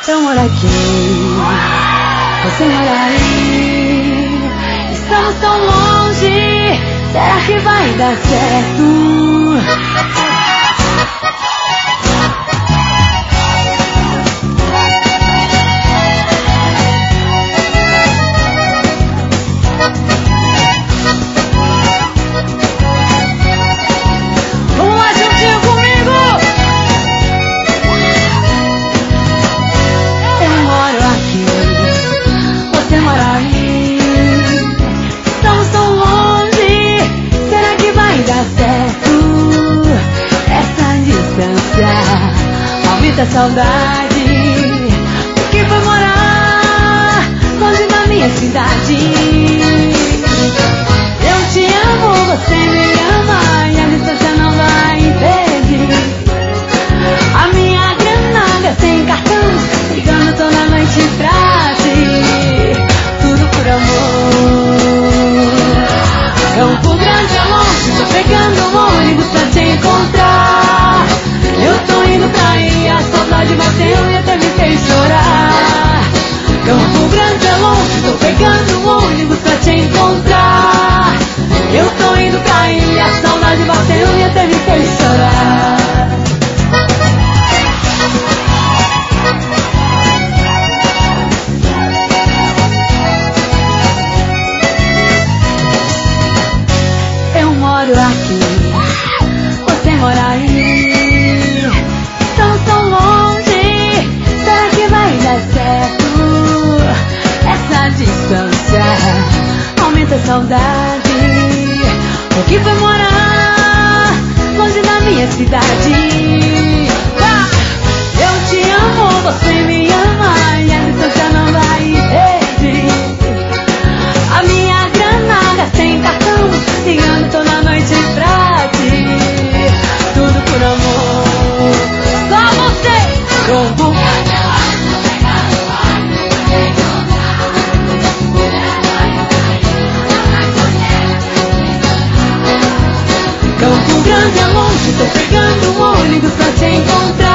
Eu moro aqui, você mora aí. Estamos tão longe, será que vai dar certo? Aumenta a saudade, porque foi morar longe da minha cidade. Eu te amo, você me ama, e a distância não vai impedir. A minha grana sem cartão, ligando toda noite pra ti. Tudo por amor. Campo Grande é longe, tô pegando um ônibus pra te encontrar. Eu tô indo pra aí, a saudade bateu e até me fez chorar. Campo Grande é longe, tô pegando um ônibus pra te encontrar. Eu tô indo pra aí, a saudade bateu e até me fez chorar. Eu moro aqui, você mora aí. Aumenta a saudade, porque foi morar longe da minha cidade. Eu te amo, você me ama, e a distância não vai impedir. A minha grana gastei em cartão, ligando toda noite pra ti. Tudo por amor, só você. Como Campo Grande é longe, tô pegando um ônibus pra te encontrar.